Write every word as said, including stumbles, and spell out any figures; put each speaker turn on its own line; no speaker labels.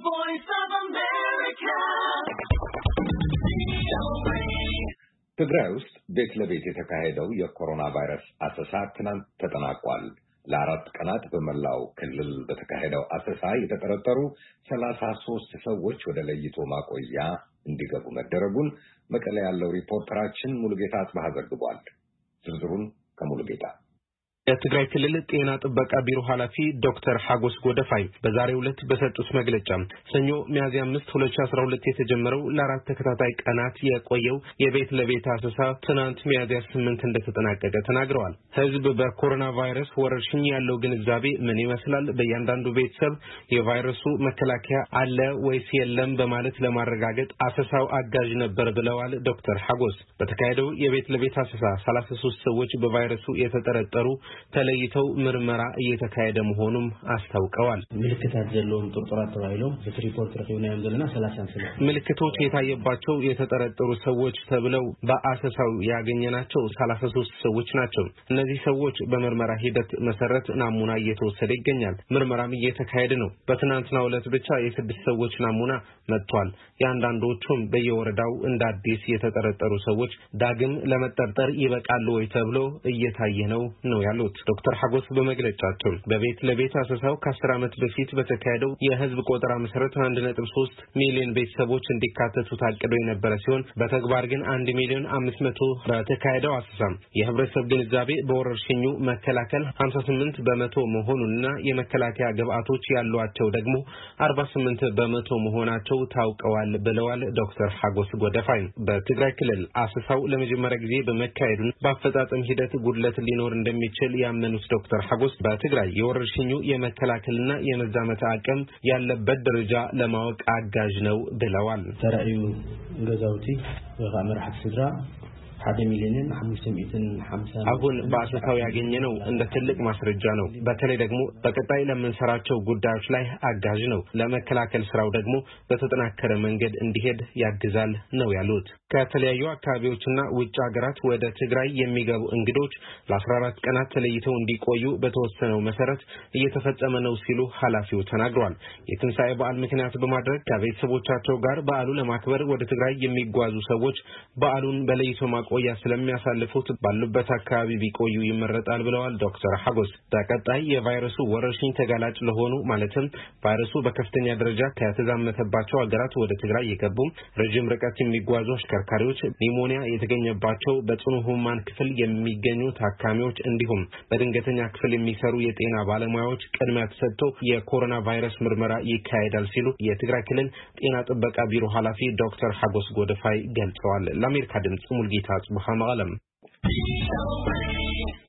voice of America.
ትግራይ ውስጥ ቤት ለቤት የተካሄደው የኮሮና ቫይረስ አሰሳ ትናንት ተጠናቋል። ለአራት ቀናት በመላው ክልል በተካሄደው አሰሳ የተጠረጠሩ ሰላሳ ሶስት ሰዎች ወደ ለይቶ ማቆያ እንዲገቡ መደረጉን መቀሌ ያለው ሪፖርተራችን ሙሉጌታ አጽባህ ዘግቧል። ዝርዝሩን ከሙሉጌታ
የትግራይ ክልል ጤና ጥበቃ ቢሮ ኃላፊ ዶክተር ሐጎስ ጎደፋይ በዛሬው ዕለት በሰጡት መግለጫ ሰኞ ሚያዝያ አምስት ሁለት ሺህ አስራ ሁለት የተጀመረው ለአራት ተከታታይ ቀናት የቆየው የቤት ለቤት አሰሳ ትናንት ሚያዝያ ስምንት እንደተጠናቀቀ ተናግረዋል። ህዝብ በኮሮና ቫይረስ ወረርሽኝ ያለው ግንዛቤ ምን ይመስላል፣ በእያንዳንዱ ቤተሰብ የቫይረሱ መከላከያ አለ ወይስ የለም በማለት ለማረጋገጥ አሰሳው አጋዥ ነበር ብለዋል። ዶክተር ሐጎስ በተካሄደው የቤት ለቤት አሰሳ ሰላሳ ሶስት ሰዎች በቫይረሱ የተጠረጠሩ ተለይተው ምርመራ እየተካሄደ መሆኑን አስታውቀዋል።
ምልክታት ዘለዎም ጥርጥራት ተባይሎ በሪፖርት ረከብናም ዘለና ሰላሳ ስምንት
ምልክቶች የታየባቸው የተጠረጠሩ ሰዎች ተብለው በአሰሳው ያገኘናቸው ሰላሳ ሶስት ሰዎች ናቸው። እነዚህ ሰዎች በምርመራ ሂደት መሰረት ናሙና እየተወሰደ ይገኛል። ምርመራም እየተካሄደ ነው። በትናንትናው ዕለት ብቻ የስድስት ሰዎች ናሙና መጥቷል። ያንዳንዶቹም በየወረዳው እንደ አዲስ የተጠረጠሩ ሰዎች ዳግም ለመጠርጠር ይበቃሉ ወይ ተብሎ እየታየ ነው ነው ያሉት ዶክተር ሐጎስ በመግለጫቸው በቤት ለቤት አሰሳው ከአስር ዓመት በፊት በተካሄደው የህዝብ ቆጠራ መሰረት አንድ ነጥብ ሶስት ሚሊዮን ቤተሰቦች እንዲካተቱ ታቅዶ የነበረ ሲሆን በተግባር ግን አንድ ሚሊዮን አምስት መቶ በተካሄደው አሰሳ የህብረተሰብ ግንዛቤ በወረርሽኙ መከላከል ሃምሳ ስምንት በመቶ መሆኑንና የመከላከያ ግብአቶች ያሏቸው ደግሞ አርባ ስምንት በመቶ መሆናቸው ታውቀዋል ብለዋል ዶክተር ሐጎስ ጎደፋይ። በትግራይ ክልል አሰሳው ለመጀመሪያ ጊዜ በመካሄዱን በአፈጻጸም ሂደት ጉድለት ሊኖር እንደሚችል ያመኑት ዶክተር ሐጎስ በትግራይ የወረርሽኙ የመከላከልና የመዛመት አቅም ያለበት ደረጃ ለማወቅ አጋዥ ነው ብለዋል።
ተራዩ ገዛውቲ ወአመራህ ስድራ ሓደ ሚሊዮን አምስት መቶ ሃምሳ
አሁን በአሰሳው ያገኘነው እንደ ትልቅ ማስረጃ ነው። በተለይ ደግሞ በቀጣይ ለምንሰራቸው ጉዳዮች ላይ አጋዥ ነው። ለመከላከል ስራው ደግሞ በተጠናከረ መንገድ እንዲሄድ ያግዛል ነው ያሉት። ከተለያዩ አካባቢዎችና ውጭ ሀገራት ወደ ትግራይ የሚገቡ እንግዶች ለአስራ አራት ቀናት ተለይተው እንዲቆዩ በተወሰነው መሰረት እየተፈጸመ ነው ሲሉ ኃላፊው ተናግረዋል። የትንሣኤ በዓል ምክንያት በማድረግ ከቤተሰቦቻቸው ጋር በዓሉ ለማክበር ወደ ትግራይ የሚጓዙ ሰዎች በዓሉን በለይቶ ማቆያ ስለሚያሳልፉት ባሉበት አካባቢ ቢቆዩ ይመረጣል ብለዋል ዶክተር ሐጎስ። በቀጣይ የቫይረሱ ወረርሽኝ ተጋላጭ ለሆኑ ማለትም ቫይረሱ በከፍተኛ ደረጃ ከተዛመተባቸው ሀገራት ወደ ትግራይ የገቡ ረጅም ርቀት የሚጓዙ አሽከርካሪዎች፣ ኒሞኒያ የተገኘባቸው በጽኑ ህሙማን ክፍል የሚገኙ ታካሚዎች እንዲሁም በድንገተኛ ክፍል የሚሰሩ የጤና ባለሙያዎች ቅድሚያ ተሰጥቶ የኮሮና ቫይረስ ምርመራ ይካሄዳል ሲሉ የትግራይ ክልል ጤና ጥበቃ ቢሮ ኃላፊ ዶክተር ሐጎስ ጎደፋይ ገልጸዋል። ለአሜሪካ ድምጽ ሙሉጌታ አጽባህ መቀለም